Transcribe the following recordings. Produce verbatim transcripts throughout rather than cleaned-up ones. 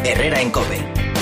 Herrera en COPE.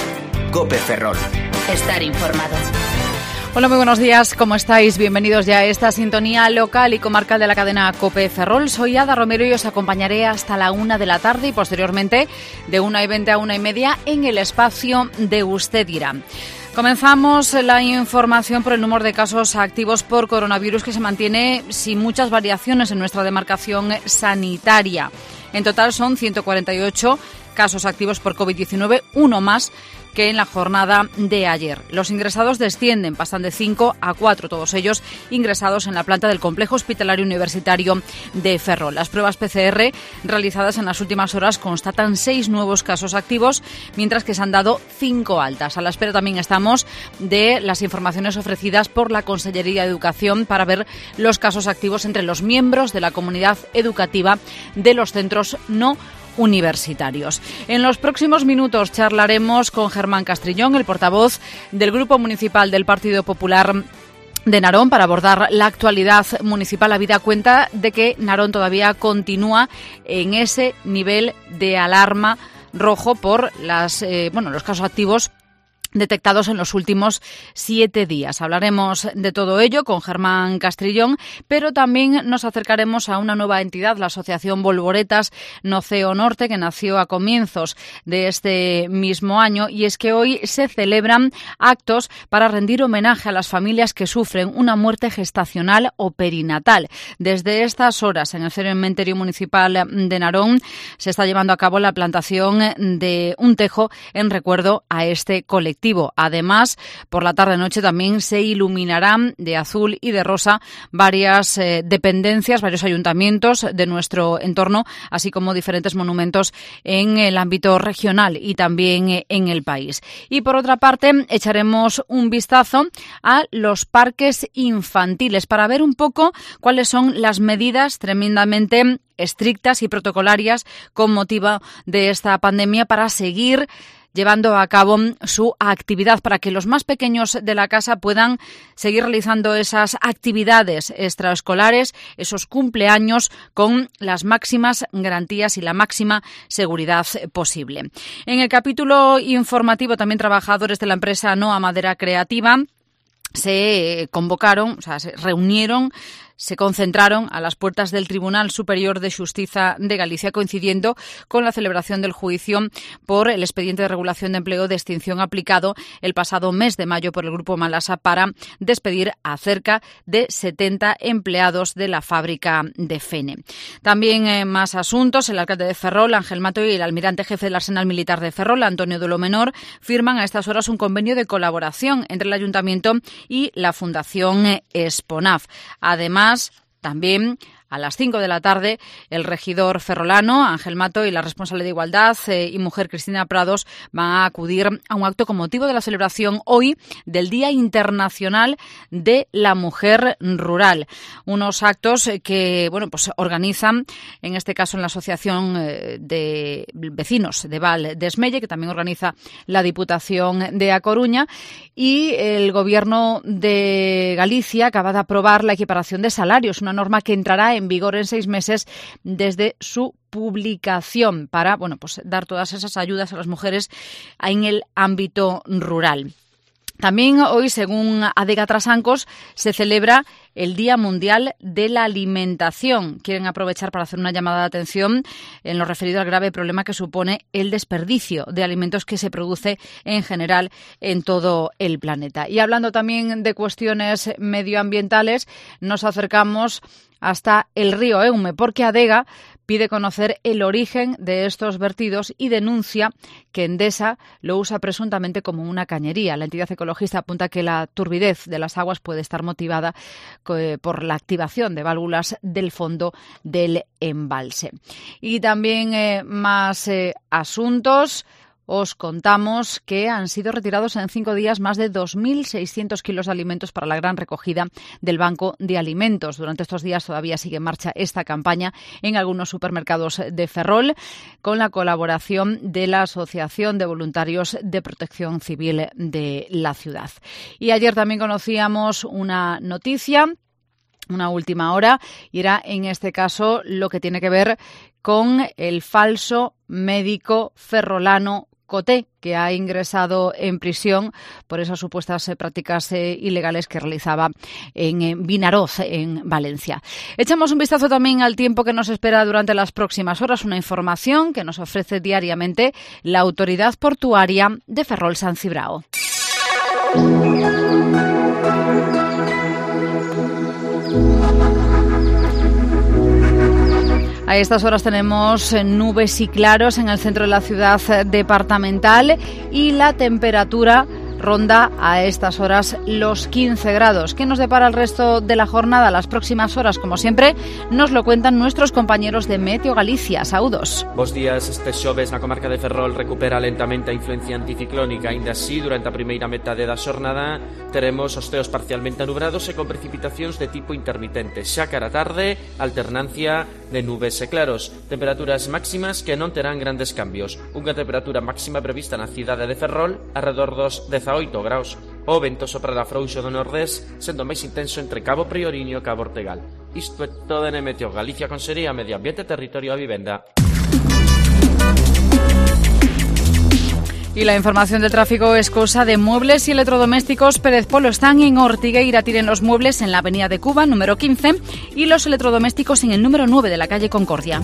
COPE Ferrol. Estar informado. Hola, muy buenos días, ¿cómo estáis? Bienvenidos ya a esta sintonía local y comarcal de la cadena COPE Ferrol. Soy Ada Romero y os acompañaré hasta la una de la tarde y posteriormente de una y veinte a una y media en el espacio de Usted Dirá. Comenzamos la información por el número de casos activos por coronavirus, que se mantiene sin muchas variaciones en nuestra demarcación sanitaria. En total son ciento cuarenta y ocho casos activos por COVID diecinueve, uno más que en la jornada de ayer. Los ingresados descienden, pasan de cinco a cuatro, todos ellos ingresados en la planta del Complejo Hospitalario Universitario de Ferrol. Las pruebas P C R realizadas en las últimas horas constatan seis nuevos casos activos, mientras que se han dado cinco altas. A la espera también estamos de las informaciones ofrecidas por la Consellería de Educación para ver los casos activos entre los miembros de la comunidad educativa de los centros no universitarios. En los próximos minutos charlaremos con Germán Castrillón, el portavoz del Grupo Municipal del Partido Popular de Narón, para abordar la actualidad municipal. Habida cuenta de que Narón todavía continúa en ese nivel de alarma rojo por las, eh, bueno, los casos activos detectados en los últimos siete días. Hablaremos de todo ello con Germán Castrillón, pero también nos acercaremos a una nueva entidad, la Asociación Bolboretas Noceo Norte, que nació a comienzos de este mismo año, y es que hoy se celebran actos para rendir homenaje a las familias que sufren una muerte gestacional o perinatal. Desde estas horas, en el cementerio municipal de Narón, se está llevando a cabo la plantación de un tejo en recuerdo a este colectivo. Además, por la tarde-noche también se iluminarán de azul y de rosa varias eh, dependencias, varios ayuntamientos de nuestro entorno, así como diferentes monumentos en el ámbito regional y también eh, en el país. Y por otra parte, echaremos un vistazo a los parques infantiles para ver un poco cuáles son las medidas tremendamente estrictas y protocolarias con motivo de esta pandemia para seguir llevando a cabo su actividad, para que los más pequeños de la casa puedan seguir realizando esas actividades extraescolares, esos cumpleaños, con las máximas garantías y la máxima seguridad posible. En el capítulo informativo, también trabajadores de la empresa Noa Madera Creativa se convocaron, o sea, se reunieron, se concentraron a las puertas del Tribunal Superior de Xustiza de Galicia, coincidiendo con la celebración del juicio por el expediente de regulación de empleo de extinción aplicado el pasado mes de mayo por el Grupo Malasa para despedir a cerca de setenta empleados de la fábrica de Fene. También eh, más asuntos. El alcalde de Ferrol, Ángel Mato, y el almirante jefe del Arsenal Militar de Ferrol, Antonio Dolo Menor, firman a estas horas un convenio de colaboración entre el Ayuntamiento y la Fundación Esponaf. Además, también a las cinco de la tarde, el regidor ferrolano, Ángel Mato, y la responsable de Igualdad eh, y Mujer, Cristina Prados, van a acudir a un acto con motivo de la celebración hoy del Día Internacional de la Mujer Rural. Unos actos que, bueno, pues organizan, en este caso en la Asociación de Vecinos de Val de Esmelle, que también organiza la Diputación de A Coruña, y el Gobierno de Galicia acaba de aprobar la equiparación de salarios, una norma que entrará en vigor en seis meses desde su publicación para, bueno, pues dar todas esas ayudas a las mujeres en el ámbito rural. También hoy, según Adega Trasancos, se celebra el Día Mundial de la Alimentación. Quieren aprovechar para hacer una llamada de atención en lo referido al grave problema que supone el desperdicio de alimentos que se produce en general en todo el planeta. Y hablando también de cuestiones medioambientales, nos acercamos hasta el río Eume, porque Adega pide conocer el origen de estos vertidos y denuncia que Endesa lo usa presuntamente como una cañería. La entidad ecologista apunta que la turbidez de las aguas puede estar motivada por la activación de válvulas del fondo del embalse. Y también eh, más eh, asuntos. Os contamos que han sido retirados en cinco días más de dos mil seiscientos kilos de alimentos para la gran recogida del Banco de Alimentos. Durante estos días todavía sigue en marcha esta campaña en algunos supermercados de Ferrol, con la colaboración de la Asociación de Voluntarios de Protección Civil de la ciudad. Y ayer también conocíamos una noticia, una última hora, y era en este caso lo que tiene que ver con el falso médico ferrolano Coté, que ha ingresado en prisión por esas supuestas eh, prácticas eh, ilegales que realizaba en eh, Vinaroz, en Valencia. Echamos un vistazo también al tiempo que nos espera durante las próximas horas, una información que nos ofrece diariamente la Autoridad Portuaria de Ferrol-San Cibrao. A estas horas tenemos nubes y claros en el centro de la ciudad departamental y la temperatura ronda a estas horas los quince grados. ¿Qué nos depara el resto de la jornada? Las próximas horas, como siempre, nos lo cuentan nuestros compañeros de Meteo Galicia. Saúdos. Bos días. Este xoves na comarca de Ferrol recupera lentamente a influencia anticiclónica. Ainda así, durante a primeira metade da xornada teremos os ceos parcialmente anubrados e con precipitacións de tipo intermitente. Xa cara a tarde, alternancia de nubes e claros. Temperaturas máximas que non terán grandes cambios. Unha temperatura máxima prevista na cidade de Ferrol arredor dos dezaoito graus. O vento soprará frouxo do nordés, sendo máis intenso entre Cabo Prioriño e Cabo Ortegal. Isto é todo en Meteo Galicia, Consellería Medio Ambiente, Territorio e Vivenda. Y la información del tráfico es cosa de Muebles y Electrodomésticos Pérez Polo. Están en Ortigueira, tienen los muebles en la avenida de Cuba, número quince, y los electrodomésticos en el número nueve de la calle Concordia.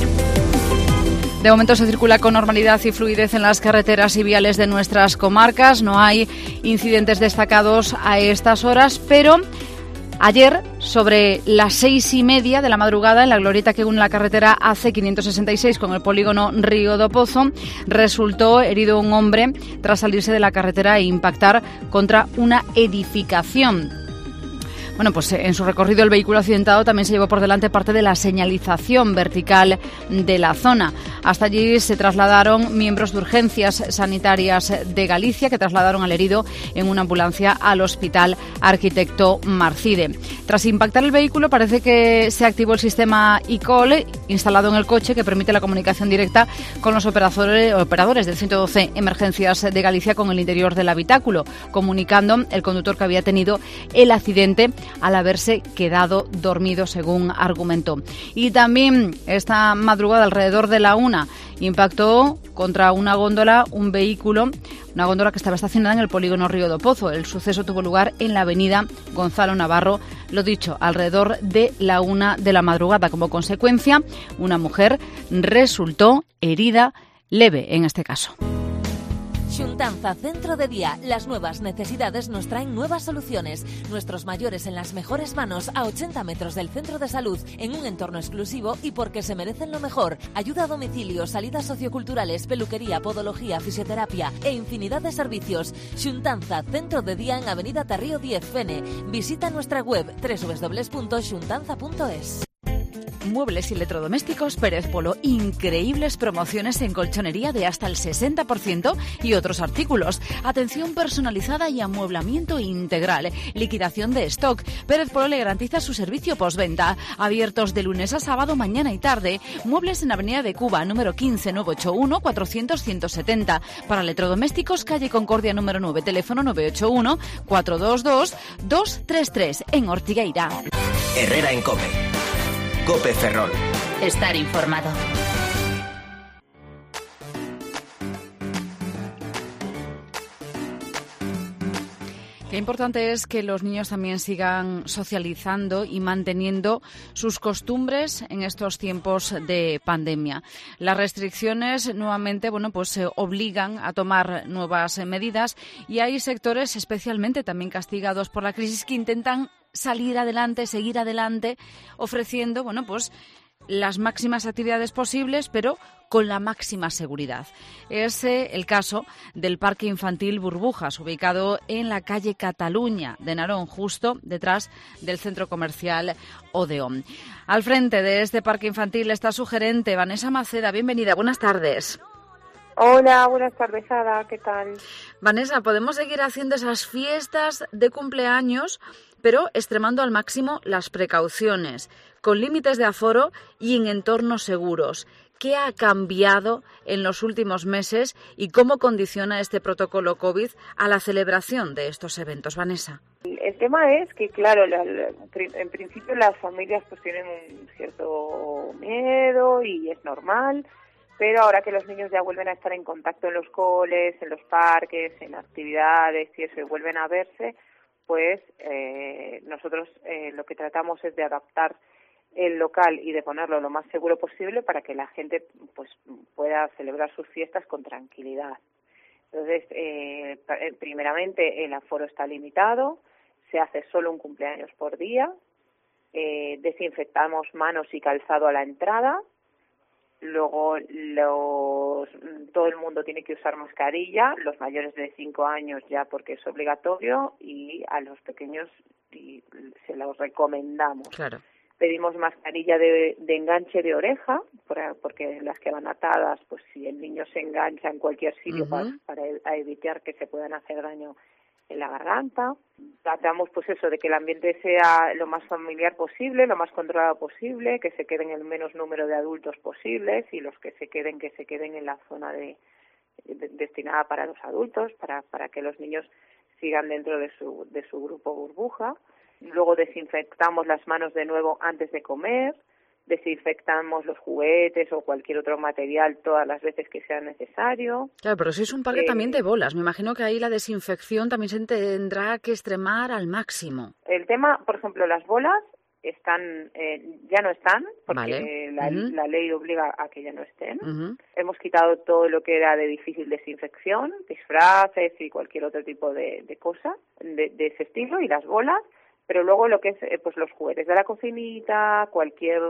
De momento se circula con normalidad y fluidez en las carreteras y viales de nuestras comarcas. No hay incidentes destacados a estas horas, pero ayer, sobre las seis y media de la madrugada, en la glorieta que une la carretera A C quinientos sesenta y seis con el polígono Río do Pozo, resultó herido un hombre tras salirse de la carretera e impactar contra una edificación. Bueno, pues en su recorrido el vehículo accidentado también se llevó por delante parte de la señalización vertical de la zona. Hasta allí se trasladaron miembros de urgencias sanitarias de Galicia que trasladaron al herido en una ambulancia al Hospital Arquitecto Marcide. Tras impactar el vehículo parece que se activó el sistema e-call instalado en el coche que permite la comunicación directa con los operadores, operadores del ciento doce Emergencias de Galicia con el interior del habitáculo, comunicando el conductor que había tenido el accidente al haberse quedado dormido, según argumentó. Y también esta madrugada, alrededor de la una, impactó contra una góndola un vehículo, una góndola que estaba estacionada en el polígono Río do Pozo. El suceso tuvo lugar en la avenida Gonzalo Navarro, lo dicho, alrededor de la una de la madrugada. Como consecuencia, una mujer resultó herida leve en este caso. Xuntanza Centro de Día. Las nuevas necesidades nos traen nuevas soluciones. Nuestros mayores en las mejores manos, a ochenta metros del centro de salud, en un entorno exclusivo y porque se merecen lo mejor. Ayuda a domicilio, salidas socioculturales, peluquería, podología, fisioterapia e infinidad de servicios. Xuntanza Centro de Día en Avenida Tarrío diez, Fene. Visita nuestra web doble u doble u doble u punto xuntanza punto es. Muebles y Electrodomésticos Pérez Polo. Increíbles promociones en colchonería de hasta el sesenta por ciento y otros artículos. Atención personalizada y amueblamiento integral. Liquidación de stock. Pérez Polo le garantiza su servicio postventa. Abiertos de lunes a sábado, mañana y tarde. Muebles en Avenida de Cuba, número quince, nueve ocho uno, cuatrocientos, ciento setenta. Para electrodomésticos, calle Concordia, número nueve, teléfono nueve ocho uno, cuatro dos dos, dos tres tres, en Ortigueira. Herrera en COPE. COPE Ferrol. Estar informado. Qué importante es que los niños también sigan socializando y manteniendo sus costumbres en estos tiempos de pandemia. Las restricciones nuevamente, bueno, pues se obligan a tomar nuevas medidas y hay sectores especialmente también castigados por la crisis que intentan salir adelante, seguir adelante, ofreciendo, bueno, pues las máximas actividades posibles, pero con la máxima seguridad. Es eh, el caso del Parque Infantil Burbujas, ubicado en la calle Cataluña de Narón, justo detrás del centro comercial Odeón. Al frente de este parque infantil está su gerente, Vanessa Maceda. Bienvenida, buenas tardes. Hola, buenas tardes, Ada, ¿qué tal? Vanessa, podemos seguir haciendo esas fiestas de cumpleaños, pero extremando al máximo las precauciones, con límites de aforo y en entornos seguros. ¿Qué ha cambiado en los últimos meses y cómo condiciona este protocolo COVID a la celebración de estos eventos, Vanessa? El tema es que, claro, la, la, en principio las familias pues tienen un cierto miedo y es normal, pero ahora que los niños ya vuelven a estar en contacto en los coles, en los parques, en actividades y eso, y vuelven a verse, pues eh, nosotros eh, lo que tratamos es de adaptar el local y de ponerlo lo más seguro posible para que la gente pues pueda celebrar sus fiestas con tranquilidad. Entonces, eh, primeramente el aforo está limitado, se hace solo un cumpleaños por día, eh, desinfectamos manos y calzado a la entrada, luego los, todo el mundo tiene que usar mascarilla, los mayores de cinco años ya porque es obligatorio y a los pequeños y se los recomendamos. Claro. Pedimos mascarilla de, de enganche de oreja, porque las que van atadas, pues si el niño se engancha en cualquier sitio, uh-huh, para, para evitar que se puedan hacer daño en la garganta. Tratamos pues eso, de que el ambiente sea lo más familiar posible, lo más controlado posible, que se queden el menos número de adultos posibles y los que se queden, que se queden en la zona de, de destinada para los adultos, para, para que los niños sigan dentro de su, de su grupo burbuja. Luego desinfectamos las manos de nuevo antes de comer, desinfectamos los juguetes o cualquier otro material todas las veces que sea necesario. Claro, pero si es un parque eh, también de bolas, me imagino que ahí la desinfección también se tendrá que extremar al máximo. El tema, por ejemplo, las bolas están eh, ya no están, porque vale. la, uh-huh. la ley obliga a que ya no estén. Uh-huh. Hemos quitado todo lo que era de difícil desinfección, disfraces y cualquier otro tipo de, de cosa de, de ese estilo, y las bolas. Pero luego lo que es eh, pues los juguetes de la cocinita, cualquier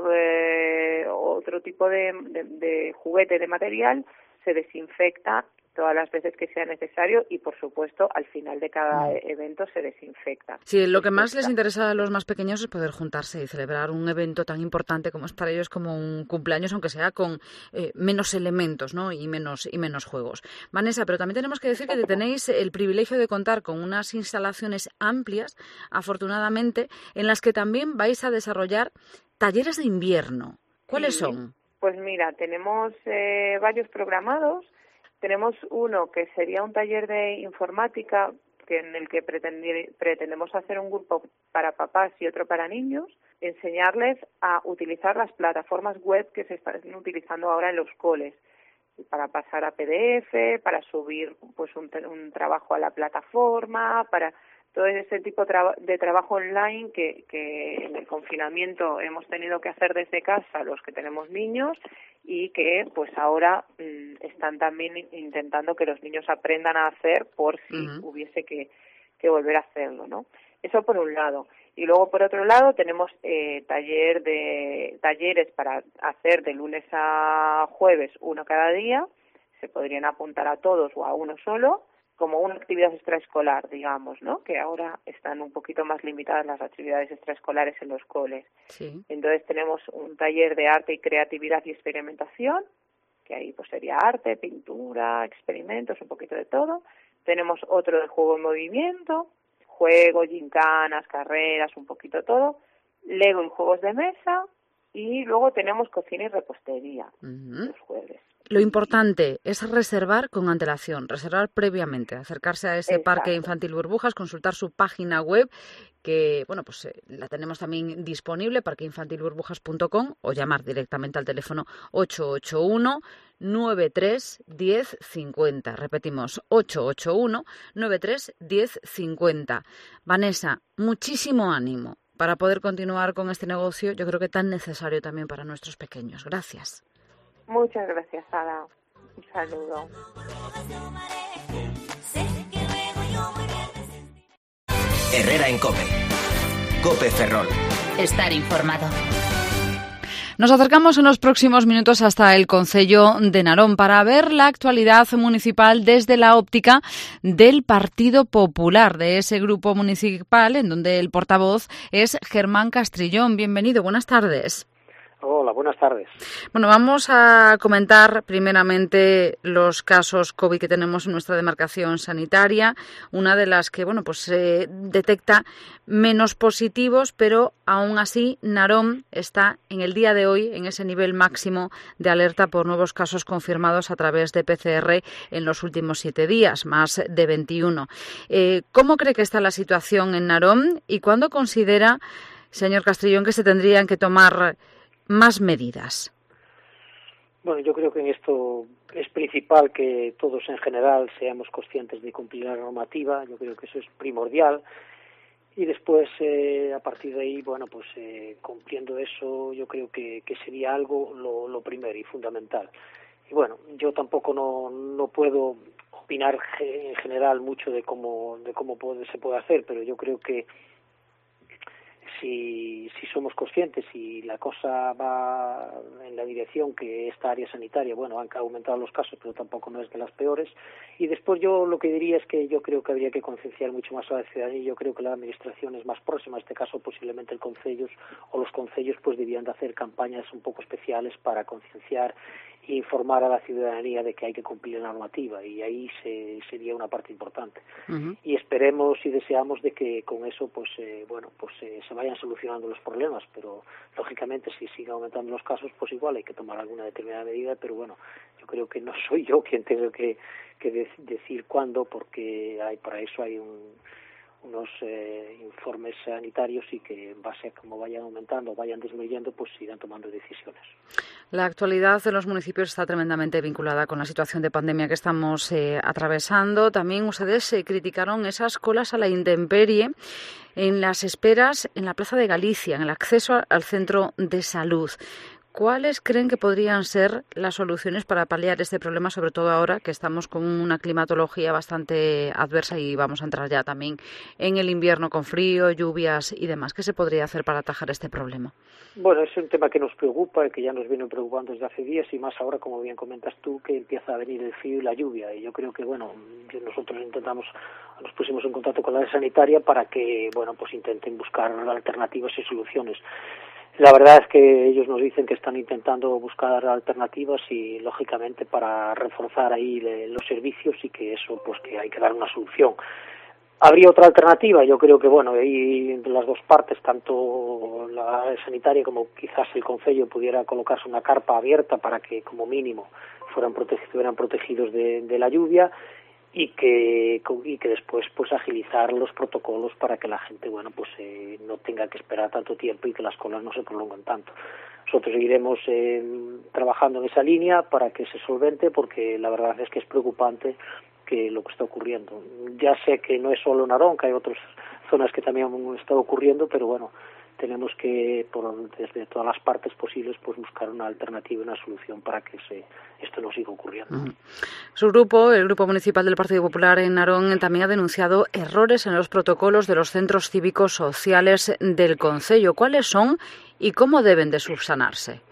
eh, otro tipo de, de, de juguete, de material, se desinfecta todas las veces que sea necesario y, por supuesto, al final de cada mm. evento se desinfecta. Sí, lo que más les interesa a los más pequeños es poder juntarse y celebrar un evento tan importante como es para ellos como un cumpleaños, aunque sea con eh, menos elementos, ¿no? y menos y menos juegos. Vanessa, pero también tenemos que decir que tenéis el privilegio de contar con unas instalaciones amplias, afortunadamente, en las que también vais a desarrollar talleres de invierno. ¿Cuáles sí. son? Pues mira, tenemos eh, varios programados. Tenemos uno que sería un taller de informática, que en el que pretendemos hacer un grupo para papás y otro para niños, enseñarles a utilizar las plataformas web que se están utilizando ahora en los coles, para pasar a P D F, para subir pues un, un trabajo a la plataforma, para todo ese tipo de trabajo online que, que en el confinamiento hemos tenido que hacer desde casa los que tenemos niños y que pues ahora mmm, están también intentando que los niños aprendan a hacer por si uh-huh. hubiese que, que volver a hacerlo, ¿no? Eso por un lado. Y luego por otro lado tenemos eh, taller de talleres para hacer de lunes a jueves uno cada día. Se podrían apuntar a todos o a uno solo, como una actividad extraescolar, digamos, ¿no? Que ahora están un poquito más limitadas las actividades extraescolares en los coles. Sí. Entonces tenemos un taller de arte y creatividad y experimentación, que ahí pues sería arte, pintura, experimentos, un poquito de todo. Tenemos otro de juego en movimiento, juego, gincanas, carreras, un poquito todo. Lego y juegos de mesa. Y luego tenemos cocina y repostería uh-huh. los jueves. Lo importante es reservar con antelación, reservar previamente, acercarse a ese Exacto. parque infantil Burbujas, consultar su página web, que bueno pues eh, la tenemos también disponible, parque infantil burbujas punto com, o llamar directamente al teléfono ocho ocho uno, nueve tres, diez, cincuenta. Repetimos, ocho ocho uno, nueve tres, diez, cincuenta. Vanessa, muchísimo ánimo para poder continuar con este negocio, yo creo que tan necesario también para nuestros pequeños. Gracias. Muchas gracias, Ada. Un saludo. Herrera en COPE. COPE Ferrol. Estar informado. Nos acercamos en los próximos minutos hasta el concello de Narón para ver la actualidad municipal desde la óptica del Partido Popular, de ese grupo municipal en donde el portavoz es Germán Castrillón. Bienvenido, buenas tardes. Hola, buenas tardes. Bueno, vamos a comentar primeramente los casos COVID que tenemos en nuestra demarcación sanitaria, una de las que, bueno, pues se eh, detecta menos positivos, pero aún así Narón está en el día de hoy en ese nivel máximo de alerta por nuevos casos confirmados a través de P C R en los últimos siete días, más de veintiuno. Eh, ¿Cómo cree que está la situación en Narón y cuándo considera, señor Castrillón, que se tendrían que tomar más medidas? Bueno, yo creo que en esto es principal que todos en general seamos conscientes de cumplir la normativa. Yo creo que eso es primordial. Y después, eh, a partir de ahí, bueno, pues eh, cumpliendo eso, yo creo que, que sería algo lo, lo primero y fundamental. Y bueno, yo tampoco no, no puedo opinar en general mucho de cómo, de cómo puede, se puede hacer, pero yo creo que si, si somos conscientes y la cosa va en la dirección que esta área sanitaria, bueno, han aumentado los casos, pero tampoco no es de las peores. Y después yo lo que diría es que yo creo que habría que concienciar mucho más a la ciudadanía. Yo creo que la administración es más próxima, en este caso posiblemente el concellos o los concellos pues debían de hacer campañas un poco especiales para concienciar e informar a la ciudadanía de que hay que cumplir la normativa, y ahí se, sería una parte importante. Uh-huh. Y esperemos y deseamos de que con eso pues eh, bueno pues eh, se vayan solucionando los problemas, pero lógicamente si siguen aumentando los casos pues igual hay que tomar alguna determinada medida, pero bueno, yo creo que no soy yo quien tengo que, que de- decir cuándo, porque hay para eso hay un unos eh, informes sanitarios y que en base a cómo vayan aumentando o vayan disminuyendo pues irán tomando decisiones. La actualidad de los municipios está tremendamente vinculada con la situación de pandemia que estamos eh, atravesando. También ustedes eh, criticaron esas colas a la intemperie en las esperas en la Plaza de Galicia, en el acceso al centro de salud. ¿Cuáles creen que podrían ser las soluciones para paliar este problema, sobre todo ahora que estamos con una climatología bastante adversa y vamos a entrar ya también en el invierno con frío, lluvias y demás? ¿Qué se podría hacer para atajar este problema? Bueno, es un tema que nos preocupa y que ya nos viene preocupando desde hace días, y más ahora, como bien comentas tú, que empieza a venir el frío y la lluvia. Y yo creo que, bueno, nosotros intentamos, nos pusimos en contacto con la área sanitaria para que, bueno, pues intenten buscar alternativas y soluciones. La verdad es que ellos nos dicen que están intentando buscar alternativas y, lógicamente, para reforzar ahí le, los servicios, y que eso, pues que hay que dar una solución. ¿Habría otra alternativa? Yo creo que, bueno, ahí entre las dos partes, tanto la área sanitaria como quizás el concello, pudiera colocarse una carpa abierta para que, como mínimo, fueran protegidos, estuvieran protegidos de, de la lluvia, y que y que después pues agilizar los protocolos para que la gente bueno pues eh, no tenga que esperar tanto tiempo y que las colas no se prolonguen tanto. Nosotros seguiremos eh, trabajando en esa línea para que se solvente, porque la verdad es que es preocupante que lo que está ocurriendo. Ya sé que no es solo Narón, que hay otras zonas que también han estado ocurriendo, pero bueno, tenemos que, por, desde todas las partes posibles, pues buscar una alternativa, una solución para que se, esto no siga ocurriendo. Uh-huh. Su grupo, el Grupo Municipal del Partido Popular en Narón, también ha denunciado errores en los protocolos de los centros cívicos sociales del concello. ¿Cuáles son y cómo deben de subsanarse?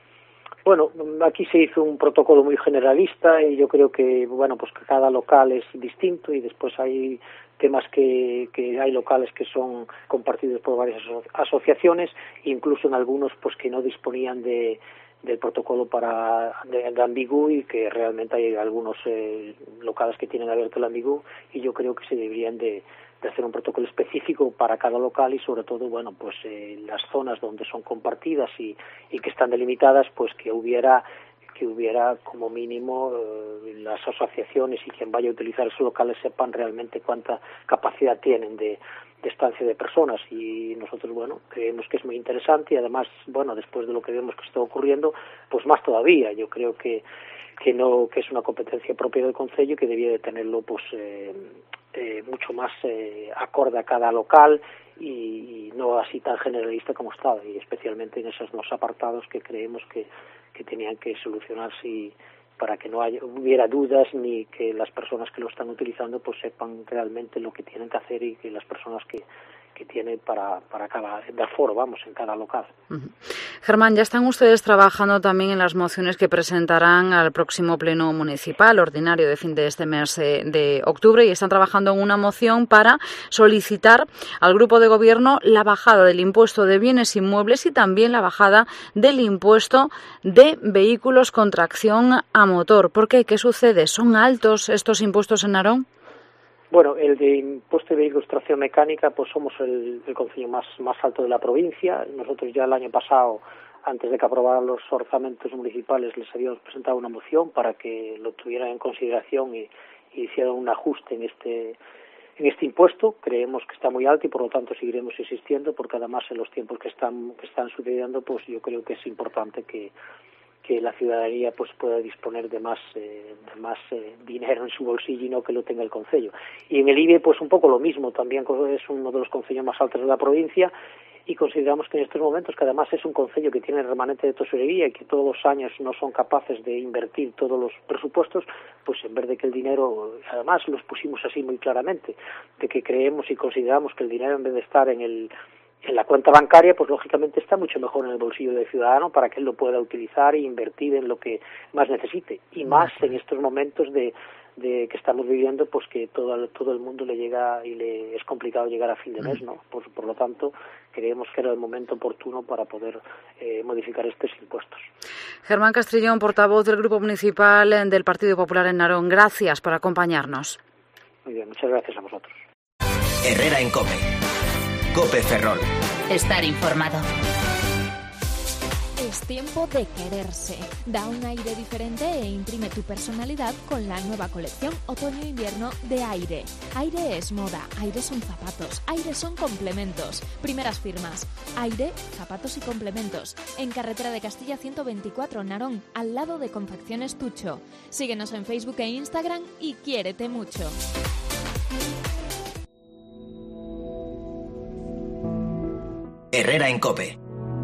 Bueno, aquí se hizo un protocolo muy generalista, y yo creo que, bueno, pues que cada local es distinto, y después hay temas que, que hay locales que son compartidos por varias aso- asociaciones, incluso en algunos pues que no disponían de del protocolo para de, de Ambigú, y que realmente hay algunos eh, locales que tienen abierto el Ambigú, y yo creo que se deberían de, de hacer un protocolo específico para cada local, y sobre todo, bueno, pues eh, las zonas donde son compartidas y, y que están delimitadas, pues que hubiera que hubiera como mínimo eh, las asociaciones y quien vaya a utilizar esos locales sepan realmente cuánta capacidad tienen de, de estancia de personas. Y nosotros, bueno, creemos que es muy interesante, y además, bueno, después de lo que vemos que está ocurriendo, pues más todavía. Yo creo que que no que es una competencia propia del concello, que debía de tenerlo pues eh, eh, mucho más eh, acorde a cada local, y, y no así tan generalista como estaba, y especialmente en esos dos apartados que creemos que que tenían que solucionarse, y para que no haya, hubiera dudas, ni que las personas que lo están utilizando pues sepan realmente lo que tienen que hacer, y que las personas que, que tienen para, para cada, de aforo, vamos, en cada local. Uh-huh. Germán, ya están ustedes trabajando también en las mociones que presentarán al próximo pleno municipal ordinario de fin de este mes eh, de octubre, y están trabajando en una moción para solicitar al grupo de gobierno la bajada del impuesto de bienes inmuebles y también la bajada del impuesto de vehículos con tracción a motor. ¿Por qué? ¿Qué sucede? ¿Son altos estos impuestos en Narón? Bueno, el de impuesto de vehículos tracción mecánica, pues somos el, el concello más, más alto de la provincia. Nosotros ya el año pasado, antes de que aprobaran los orzamentos municipales, les habíamos presentado una moción para que lo tuvieran en consideración y, y hicieran un ajuste en este en este impuesto. Creemos que está muy alto y por lo tanto seguiremos insistiendo, porque además en los tiempos que están que están sucediendo, pues yo creo que es importante que que la ciudadanía pues pueda disponer de más eh, de más eh, dinero en su bolsillo y no que lo tenga el concello. Y en el I B E pues un poco lo mismo, también es uno de los concellos más altos de la provincia, y consideramos que en estos momentos, que además es un concello que tiene remanente de tesorería y que todos los años no son capaces de invertir todos los presupuestos, pues en vez de que el dinero, además los pusimos así muy claramente, de que creemos y consideramos que el dinero en vez de estar en el en la cuenta bancaria, pues lógicamente está mucho mejor en el bolsillo del ciudadano para que él lo pueda utilizar e invertir en lo que más necesite, y más en estos momentos de, de que estamos viviendo, pues que todo, todo el mundo le llega y le es complicado llegar a fin de mes, ¿no? Por, por lo tanto, creemos que era el momento oportuno para poder eh, modificar estos impuestos. Germán Castrillón, portavoz del Grupo Municipal del Partido Popular en Narón, gracias por acompañarnos. Muy bien, muchas gracias a vosotros. Herrera en COPE. COPE Ferrol. Estar informado. Es tiempo de quererse. Da un aire diferente e imprime tu personalidad con la nueva colección otoño-invierno de Aire. Aire es moda, Aire son zapatos, Aire son complementos. Primeras firmas. Aire, zapatos y complementos. En carretera de Castilla ciento veinticuatro, Narón, al lado de Confecciones Tucho. Síguenos en Facebook e Instagram y quiérete mucho. Herrera en COPE.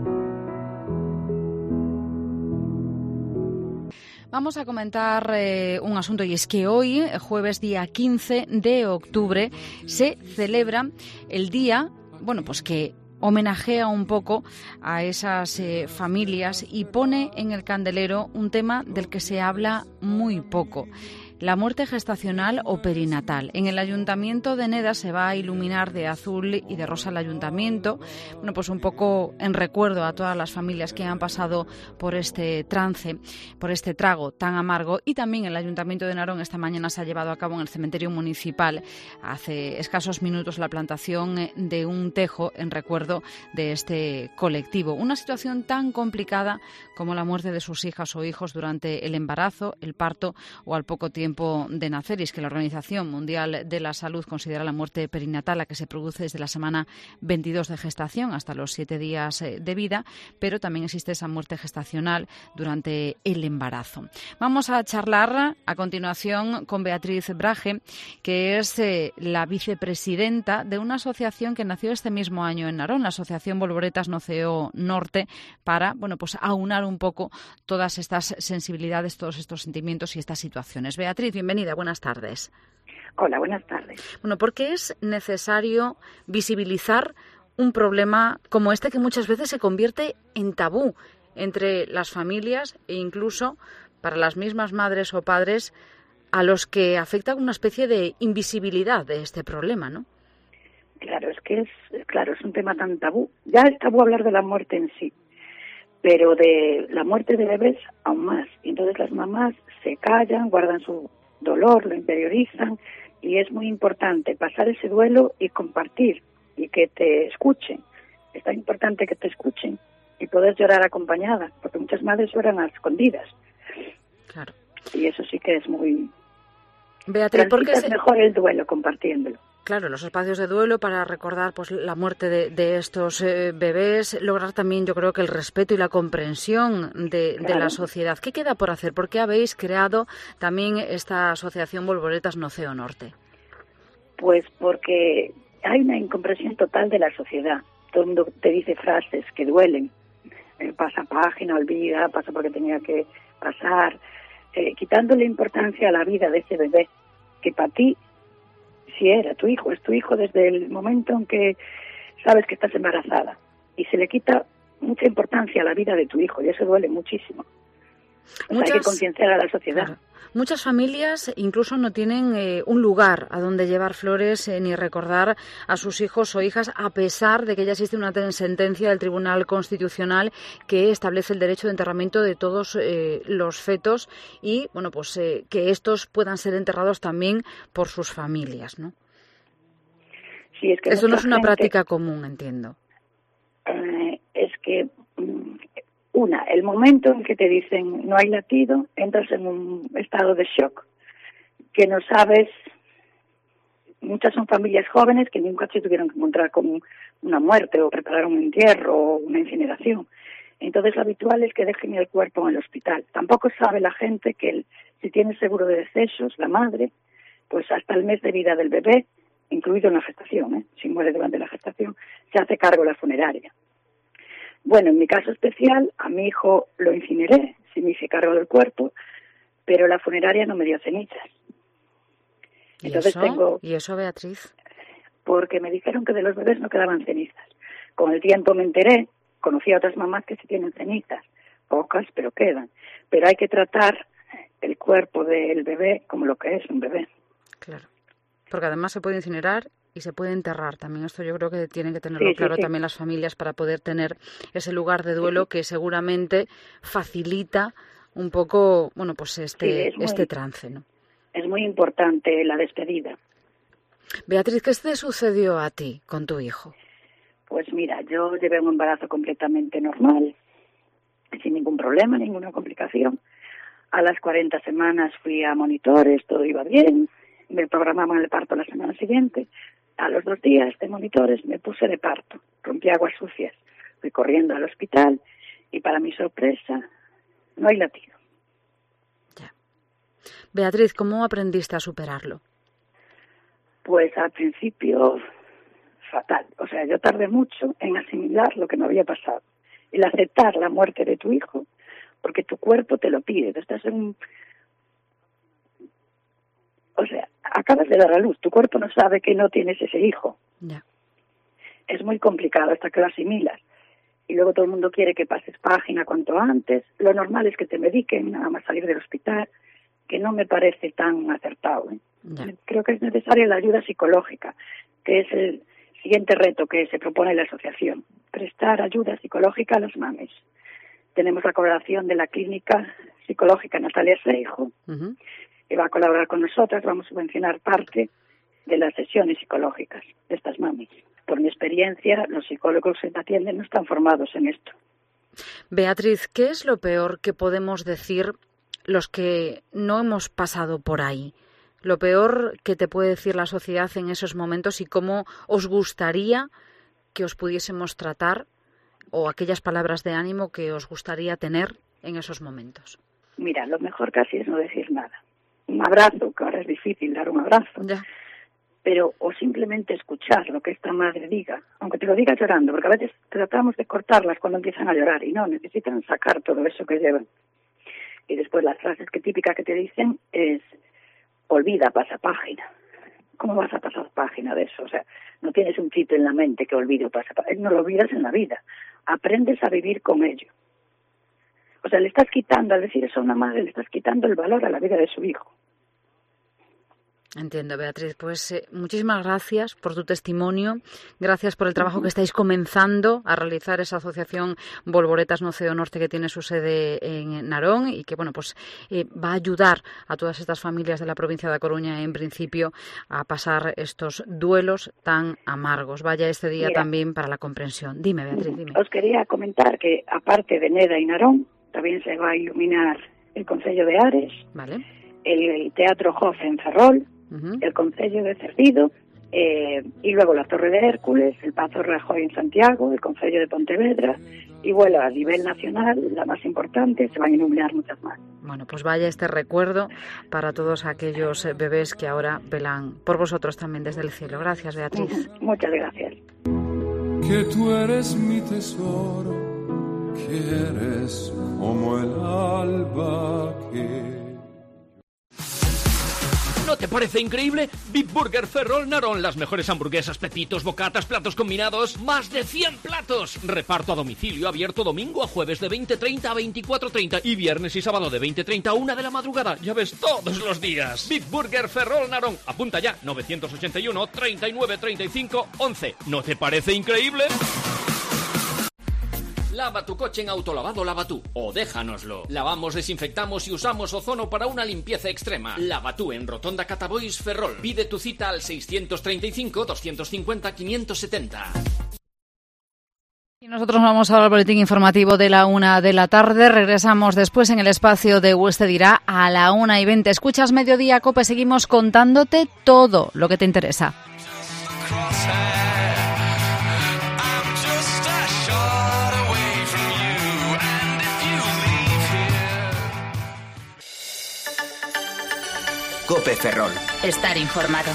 Vamos a comentar eh, un asunto, y es que hoy, jueves día quince de octubre, se celebra el día, bueno, pues que homenajea un poco a esas eh, familias y pone en el candelero un tema del que se habla muy poco: la muerte gestacional o perinatal. En el Ayuntamiento de Neda se va a iluminar de azul y de rosa el Ayuntamiento, bueno, pues un poco en recuerdo a todas las familias que han pasado por este trance, por este trago tan amargo. Y también el Ayuntamiento de Narón esta mañana se ha llevado a cabo en el cementerio municipal, hace escasos minutos, la plantación de un tejo en recuerdo de este colectivo. Una situación tan complicada como la muerte de sus hijas o hijos durante el embarazo, el parto o al poco tiempo de nacer. Y es que la Organización Mundial de la Salud considera la muerte perinatal la que se produce desde la semana veintidós de gestación hasta los siete días de vida, pero también existe esa muerte gestacional durante el embarazo. Vamos a charlar a continuación con Beatriz Braje, que es eh, la vicepresidenta de una asociación que nació este mismo año en Narón, la Asociación Bolboretas Noceo Norte, para, bueno, pues aunar un poco todas estas sensibilidades, todos estos sentimientos y estas situaciones. Beatriz, bienvenida, buenas tardes. Hola, buenas tardes. Bueno, ¿por qué es necesario visibilizar un problema como este que muchas veces se convierte en tabú entre las familias e incluso para las mismas madres o padres a los que afecta una especie de invisibilidad de este problema, ¿no? Claro, es que es, claro, es un tema tan tabú. Ya es tabú hablar de la muerte en sí, pero de la muerte de bebés aún más. Y entonces las mamás se callan, guardan su dolor, lo interiorizan, y es muy importante pasar ese duelo y compartir y que te escuchen. Es tan importante que te escuchen y poder llorar acompañada, porque muchas madres lloran a escondidas. Claro. Y eso sí que es muy... Beatriz, ¿por qué es se... mejor el duelo compartiéndolo? Claro, los espacios de duelo para recordar pues la muerte de, de estos eh, bebés, lograr también, yo creo, que el respeto y la comprensión de, claro. de la sociedad. ¿Qué queda por hacer? ¿Por qué habéis creado también esta asociación Bolboretas Noceo Norte? Pues porque hay una incomprensión total de la sociedad. Todo el mundo te dice frases que duelen. Eh, pasa página, olvida, pasa porque tenía que pasar, eh, quitándole importancia a la vida de ese bebé, que para ti si era tu hijo, es tu hijo desde el momento en que sabes que estás embarazada, y se le quita mucha importancia a la vida de tu hijo y eso duele muchísimo. O Muchas, sea, hay que concienciar a la sociedad. Claro. Muchas familias incluso no tienen eh, un lugar a donde llevar flores eh, ni recordar a sus hijos o hijas, a pesar de que ya existe una sentencia del Tribunal Constitucional que establece el derecho de enterramiento de todos eh, los fetos y, bueno, pues eh, que estos puedan ser enterrados también por sus familias, ¿no? Sí, es que eso no es una gente, práctica común, entiendo. Eh, es que Una, el momento en que te dicen no hay latido, entras en un estado de shock, que no sabes. Muchas son familias jóvenes que nunca se tuvieron que encontrar con una muerte o preparar un entierro o una incineración. Entonces lo habitual es que dejen el cuerpo en el hospital. Tampoco sabe la gente que el, si tiene seguro de decesos, la madre, pues hasta el mes de vida del bebé, incluido en la gestación, ¿eh? si muere durante la gestación, se hace cargo la funeraria. Bueno, en mi caso especial, a mi hijo lo incineré, sí me hice cargo del cuerpo, pero la funeraria no me dio cenizas. ¿Y Entonces eso? tengo... ¿Y eso, Beatriz? Porque me dijeron que de los bebés no quedaban cenizas. Con el tiempo me enteré, conocí a otras mamás que sí tienen cenizas, pocas, pero quedan. Pero hay que tratar el cuerpo del bebé como lo que es un bebé. Claro, porque además se puede incinerar y se puede enterrar también. Esto yo creo que tienen que tenerlo Sí, sí, claro sí. también las familias para poder tener ese lugar de duelo que seguramente facilita un poco, bueno, pues este, Sí, es muy- este trance, ¿no? Es muy importante la despedida. Beatriz, ¿qué te sucedió a ti con tu hijo? Pues mira, yo llevé un embarazo completamente normal, sin ningún problema, ninguna complicación. A las cuarenta semanas fui a monitores, todo iba bien, me programaban el parto la semana siguiente. A los dos días de monitores me puse de parto, rompí aguas sucias, fui corriendo al hospital y para mi sorpresa no hay latido. Beatriz, ¿cómo aprendiste a superarlo? Pues al principio fatal, o sea, yo tardé mucho en asimilar lo que me había pasado, el aceptar la muerte de tu hijo, porque tu cuerpo te lo pide, tú estás en un... O sea, acabas de dar a luz, tu cuerpo no sabe que no tienes ese hijo. Ya. Es muy complicado hasta que lo asimilas. Y luego todo el mundo quiere que pases página cuanto antes. Lo normal es que te mediquen nada más salir del hospital, que no me parece tan acertado, ¿eh? Ya. Creo que es necesaria la ayuda psicológica, que es el siguiente reto que se propone la asociación, prestar ayuda psicológica a los mames. Tenemos la colaboración de la clínica psicológica Natalia Seijo, Uh-huh. que va a colaborar con nosotras, vamos a subvencionar parte de las sesiones psicológicas de estas mamis. Por mi experiencia, los psicólogos que te atienden no están formados en esto. Beatriz, ¿qué es lo peor que podemos decir los que no hemos pasado por ahí? Lo peor que te puede decir la sociedad en esos momentos y cómo os gustaría que os pudiésemos tratar, o aquellas palabras de ánimo que os gustaría tener en esos momentos. Mira, lo mejor casi es no decir nada. Un abrazo, que ahora es difícil dar un abrazo, Ya. pero o simplemente escuchar lo que esta madre diga, aunque te lo diga llorando, porque a veces tratamos de cortarlas cuando empiezan a llorar y no, necesitan sacar todo eso que llevan. Y después las frases que típicas que te dicen es: olvida, pasa página. ¿Cómo vas a pasar página de eso? O sea, no tienes un chip en la mente que olvide o pasa página. No lo olvidas en la vida. Aprendes a vivir con ello. O sea, le estás quitando, al decir eso a una madre, le estás quitando el valor a la vida de su hijo. Entiendo, Beatriz. Pues eh, muchísimas gracias por tu testimonio. Gracias por el trabajo que estáis comenzando a realizar esa asociación Bolboretas Noceo Norte, que tiene su sede en Narón y que, bueno, pues eh, va a ayudar a todas estas familias de la provincia de A Coruña, en principio, a pasar estos duelos tan amargos. Vaya este día Mira, también para la comprensión. Dime, Beatriz, dime. Os quería comentar que, aparte de Neda y Narón, también se va a iluminar el Concello de Ares, Vale. el, el Teatro Jof en Ferrol, Uh-huh. el Concello de Cerdido, eh, y luego la Torre de Hércules, el Pazo Rajoy en Santiago, el Concello de Pontevedra, y bueno, a nivel nacional, la más importante, se van a iluminar muchas más. Bueno, pues vaya este recuerdo para todos aquellos eh, bebés que ahora velan por vosotros también desde el cielo. Gracias, Beatriz. Ujú. Muchas gracias. Que tú eres mi tesoro, que eres como el alba que... ¿No te parece increíble? Big Burger Ferrol Narón, las mejores hamburguesas, pepitos, bocatas, platos combinados, más de cien platos. Reparto a domicilio, abierto domingo a jueves de veinte treinta a veinticuatro treinta y viernes y sábado de veinte treinta a una de la madrugada. Ya ves, todos los días. Big Burger Ferrol Narón. Apunta ya, novecientos ochenta y uno, treinta y nueve, treinta y cinco, once. ¿No te parece increíble? Lava tu coche en Autolavado Lavatú o déjanoslo. Lavamos, desinfectamos y usamos ozono para una limpieza extrema. Lavatú en Rotonda Catabois Ferrol. Pide tu cita al seiscientos treinta y cinco, doscientos cincuenta, quinientos setenta. Y nosotros vamos ahora al boletín informativo de la una de la tarde. Regresamos después en el espacio de Usted dirá a la una y veinte. Escuchas Mediodía Cope, seguimos contándote todo lo que te interesa. Cope Ferrol. Estar informado.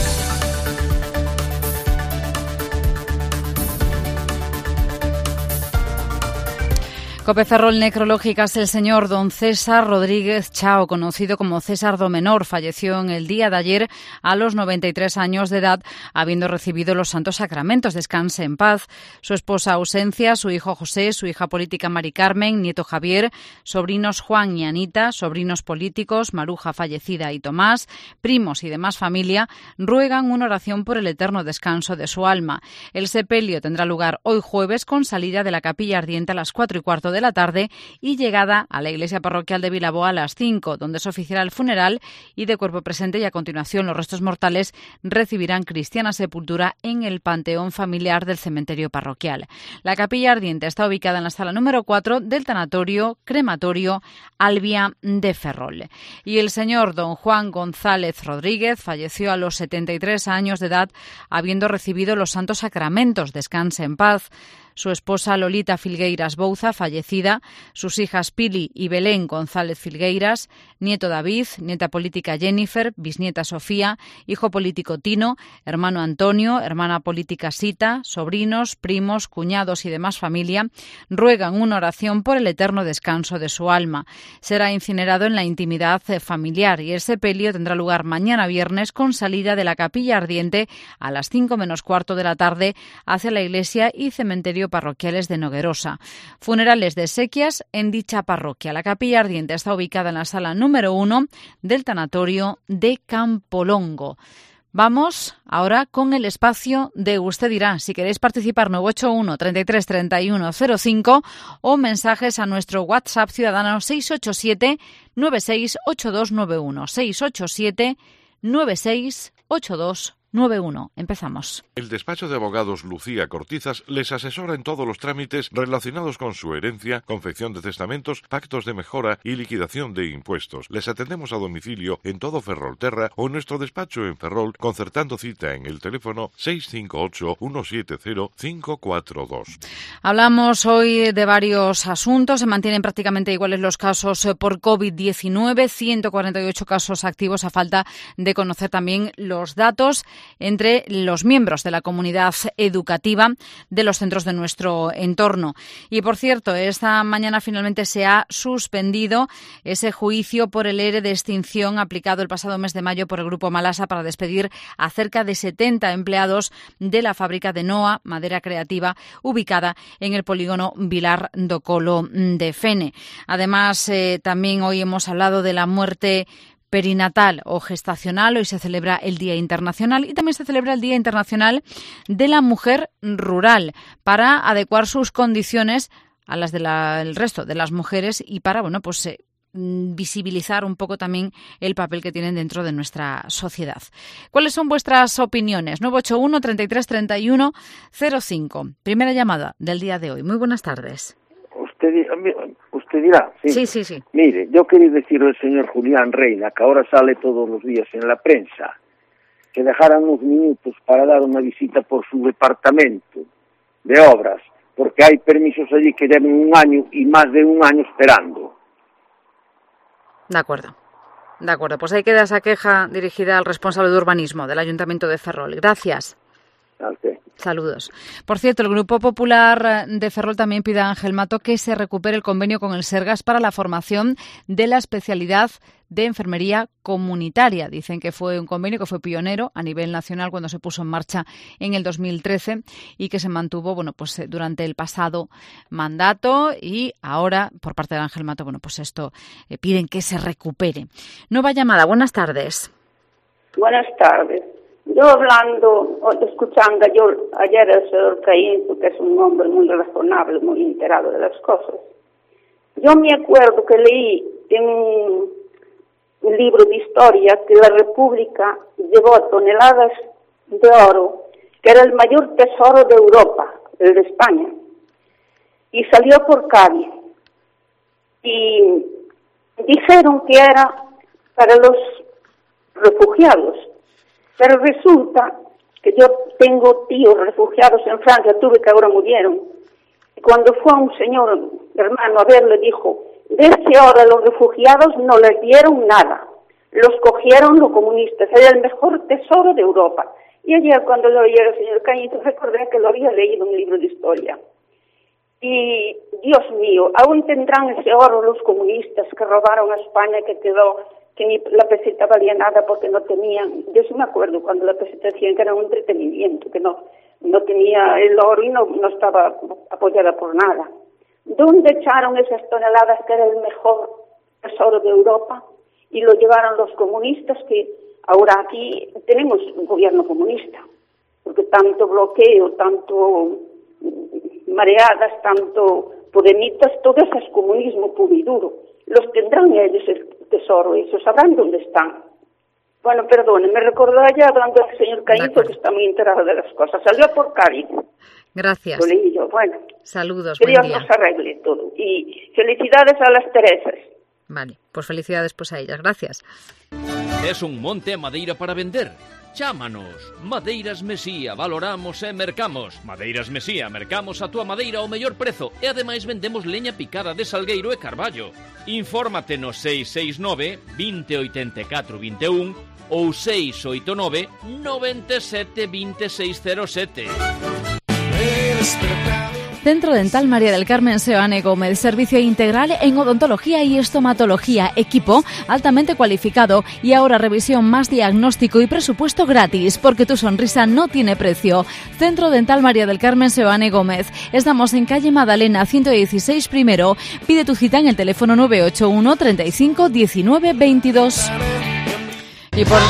Cope Ferrol Necrológicas, el señor don César Rodríguez Chao, conocido como César do Menor, falleció en el día de ayer a los noventa y tres años de edad, habiendo recibido los santos sacramentos. Descanse en paz. Su esposa ausencia, su hijo José, su hija política Mari Carmen, nieto Javier, sobrinos Juan y Anita, sobrinos políticos Maruja fallecida y Tomás, primos y demás familia, ruegan una oración por el eterno descanso de su alma. El sepelio tendrá lugar hoy jueves con salida de la capilla ardiente a las cuatro y cuarto de la tarde y llegada a la iglesia parroquial de Vilaboa a las cinco, donde se oficiará el funeral y de cuerpo presente, y a continuación los restos mortales recibirán cristiana sepultura en el panteón familiar del cementerio parroquial. La capilla ardiente está ubicada en la sala número cuatro del tanatorio crematorio Albia de Ferrol. Y el señor don Juan González Rodríguez falleció a los setenta y tres años de edad, habiendo recibido los santos sacramentos. Descanse en paz. Su esposa Lolita Filgueiras Bouza, fallecida, sus hijas Pili y Belén González Filgueiras, nieto David, nieta política Jennifer, bisnieta Sofía, hijo político Tino, hermano Antonio, hermana política Sita, sobrinos, primos, cuñados y demás familia, ruegan una oración por el eterno descanso de su alma. Será incinerado en la intimidad familiar y el sepelio tendrá lugar mañana viernes con salida de la capilla ardiente a las cinco menos cuarto de la tarde hacia la iglesia y cementerio parroquiales de Noguerosa. Funerales de exequias en dicha parroquia. La capilla ardiente está ubicada en la sala número uno del tanatorio de Campolongo. Vamos ahora con el espacio de Usted dirá. Si queréis participar, nueve ocho uno, treinta y tres, treinta y uno cero cinco o mensajes a nuestro WhatsApp ciudadano seis ocho siete, nueve seis ocho dos nueve uno. seis ocho siete, nueve seis ocho dos nueve uno. Empezamos. El despacho de abogados Lucía Cortizas les asesora en todos los trámites relacionados con su herencia, confección de testamentos, pactos de mejora y liquidación de impuestos. Les atendemos a domicilio en todo Ferrolterra o en nuestro despacho en Ferrol, concertando cita en el teléfono seis cinco ocho, uno siete cero, cinco cuatro dos. Hablamos hoy de varios asuntos. Se mantienen prácticamente iguales los casos por COVID diecinueve, ciento cuarenta y ocho casos activos, a falta de conocer también los datos entre los miembros de la comunidad educativa de los centros de nuestro entorno. Y, por cierto, esta mañana finalmente se ha suspendido ese juicio por el E R E de extinción aplicado el pasado mes de mayo por el Grupo Malasa para despedir a cerca de setenta empleados de la fábrica de Noa, madera creativa, ubicada en el polígono Vilar do Colo de Fene. Además, eh, también hoy hemos hablado de la muerte perinatal o gestacional. Hoy se celebra el Día Internacional y también se celebra el Día Internacional de la Mujer Rural para adecuar sus condiciones a las del de resto de las mujeres y para, bueno, pues eh, visibilizar un poco también el papel que tienen dentro de nuestra sociedad. ¿Cuáles son vuestras opiniones? nueve ocho uno, treinta y tres, treinta y uno cero cinco. Primera llamada del día de hoy. Muy buenas tardes. Usted, usted dirá, sí. Sí, sí, sí. Mire, yo quería decirle al señor Julián Reina, que ahora sale todos los días en la prensa, que dejaran unos minutos para dar una visita por su departamento de obras, porque hay permisos allí que llevan un año y más de un año esperando. De acuerdo. De acuerdo, pues ahí queda esa queja dirigida al responsable de urbanismo del Ayuntamiento de Ferrol. Gracias. Okay. Saludos. Por cierto, el Grupo Popular de Ferrol también pide a Ángel Mato que se recupere el convenio con el Sergas para la formación de la especialidad de enfermería comunitaria. Dicen que fue un convenio que fue pionero a nivel nacional cuando se puso en marcha en el dos mil trece y que se mantuvo, bueno, pues durante el pasado mandato, y ahora por parte de Ángel Mato, bueno, pues esto eh, piden que se recupere. Nueva llamada. Buenas tardes. Buenas tardes. Yo hablando, escuchando yo ayer al señor Caín, que es un hombre muy razonable, muy enterado de las cosas, yo me acuerdo que leí en un, un libro de historia que la República llevó toneladas de oro, que era el mayor tesoro de Europa, el de España, y salió por Cádiz. Y dijeron que era para los refugiados. Pero resulta que yo tengo tíos refugiados en Francia, tuve que ahora murieron. Y cuando fue un señor hermano a verle, dijo, de ese oro a los refugiados no les dieron nada. Los cogieron los comunistas, era el mejor tesoro de Europa. Y ayer cuando lo oí el señor Cañito recordé que lo había leído en un libro de historia. Y, Dios mío, aún tendrán ese oro los comunistas que robaron a España, que quedó, que ni la peseta valía nada porque no tenían. Yo sí me acuerdo cuando la peseta decían que era un entretenimiento, que no, no tenía el oro y no, no estaba apoyada por nada. ¿Dónde echaron esas toneladas que era el mejor tesoro de Europa? Y lo llevaron los comunistas, que ahora aquí tenemos un gobierno comunista, porque tanto bloqueo, tanto mareadas, tanto podemitas, todo eso es comunismo puro y duro. Los tendrán ellos el tesoro, eso, sabrán dónde están. Bueno, perdone, me recordó allá hablando del señor Caíto, que está muy enterado de las cosas. Salió por Cádiz. Gracias. Lo leí yo, bueno. Saludos, que buen Dios día. nos arregle todo. Y felicidades a las Teresas. Vale, pues felicidades pues a ellas. Gracias. Es un monte a madeira para vender? Chámanos. Madeiras Mesía, valoramos e mercamos. Madeiras Mesía, mercamos a túa madeira ao mellor prezo e ademais vendemos leña picada de salgueiro e carballo. Infórmate no seis seis nove, veinte oitenta e catro vinte e un ou seis oito nove, noventa e sete, vinte e seis cero sete. Centro Dental María del Carmen Seoane Gómez, servicio integral en odontología y estomatología, equipo altamente cualificado y ahora revisión más diagnóstico y presupuesto gratis, porque tu sonrisa no tiene precio. Centro Dental María del Carmen Seoane Gómez. Estamos en calle Madalena ciento dieciséis primero. Pide tu cita en el teléfono nueve ocho uno, treinta y cinco, diecinueve, veintidós. Y por...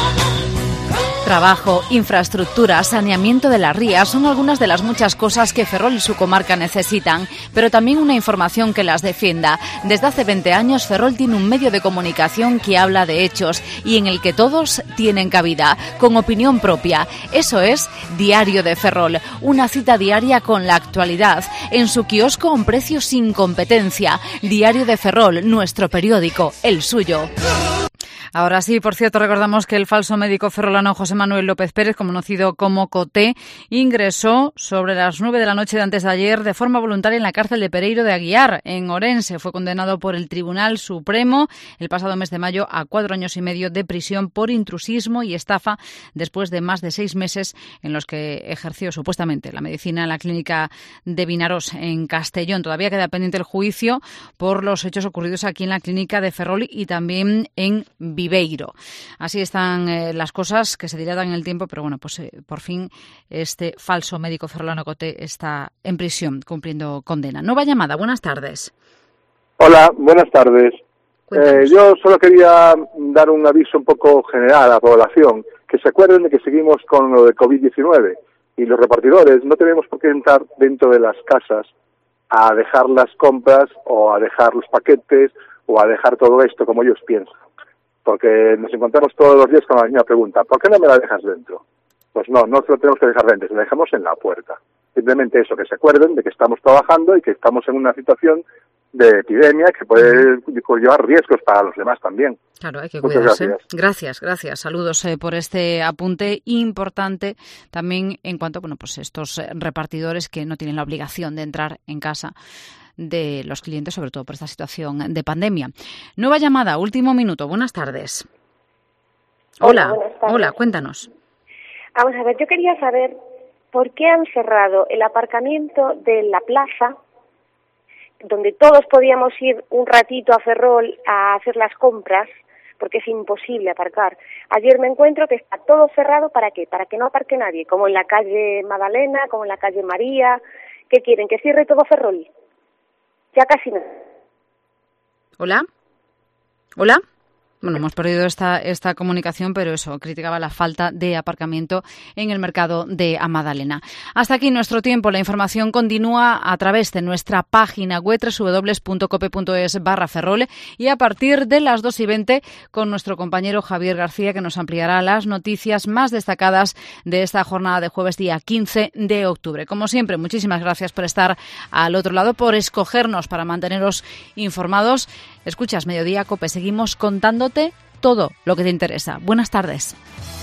Trabajo, infraestructura, saneamiento de las rías son algunas de las muchas cosas que Ferrol y su comarca necesitan, pero también una información que las defienda. Desde hace veinte años Ferrol tiene un medio de comunicación que habla de hechos y en el que todos tienen cabida, con opinión propia. Eso es Diario de Ferrol, una cita diaria con la actualidad, en su kiosco a un precio sin competencia. Diario de Ferrol, nuestro periódico, el suyo. Ahora sí, por cierto, recordamos que el falso médico ferrolano José Manuel López Pérez, conocido como Coté, ingresó sobre las nueve de la noche de antes de ayer de forma voluntaria en la cárcel de Pereiro de Aguiar, en Orense. Fue condenado por el Tribunal Supremo el pasado mes de mayo a cuatro años y medio de prisión por intrusismo y estafa, después de más de seis meses en los que ejerció supuestamente la medicina en la clínica de Vinaroz, en Castellón. Todavía queda pendiente el juicio por los hechos ocurridos aquí en la clínica de Ferrol y también en Viveiro. Así están eh, las cosas, que se dilatan en el tiempo, pero bueno, pues eh, por fin este falso médico ferrolano Coté está en prisión cumpliendo condena. Nueva llamada, buenas tardes. Hola, buenas tardes. Eh, yo solo quería dar un aviso un poco general a la población, que se acuerden de que seguimos con lo de covid diecinueve y los repartidores no tenemos por qué entrar dentro de las casas a dejar las compras o a dejar los paquetes o a dejar todo esto como ellos piensan. Porque nos encontramos todos los días con la misma pregunta, ¿por qué no me la dejas dentro? Pues no, no se lo tenemos que dejar dentro, se la dejamos en la puerta. Simplemente eso, que se acuerden de que estamos trabajando y que estamos en una situación de epidemia que puede llevar riesgos para los demás también. Claro, hay que Muchas cuidarse. Gracias. gracias, gracias. Saludos eh, por este apunte importante también en cuanto, bueno, pues estos eh, repartidores que no tienen la obligación de entrar en casa de los clientes, sobre todo por esta situación de pandemia. Nueva llamada, último minuto. Buenas tardes. Hola, hola, buenas tardes. Hola, cuéntanos. Vamos a ver, yo quería saber por qué han cerrado el aparcamiento de la plaza, donde todos podíamos ir un ratito a Ferrol a hacer las compras, porque es imposible aparcar. Ayer me encuentro que está todo cerrado, ¿para qué? Para que no aparque nadie, como en la calle Magdalena, como en la calle María. ¿Qué quieren? ¿Que cierre todo Ferrol? Ya casi no. Hola. Hola. Bueno, hemos perdido esta, esta comunicación, pero eso, criticaba la falta de aparcamiento en el mercado de Amadalena. Hasta aquí nuestro tiempo. La información continúa a través de nuestra página web doble u doble u doble u punto cope punto es barra Ferrol y a partir de las dos y veinte con nuestro compañero Javier García, que nos ampliará las noticias más destacadas de esta jornada de jueves día quince de octubre. Como siempre, muchísimas gracias por estar al otro lado, por escogernos para manteneros informados. Escuchas Mediodía Cope, seguimos contándote todo lo que te interesa. Buenas tardes.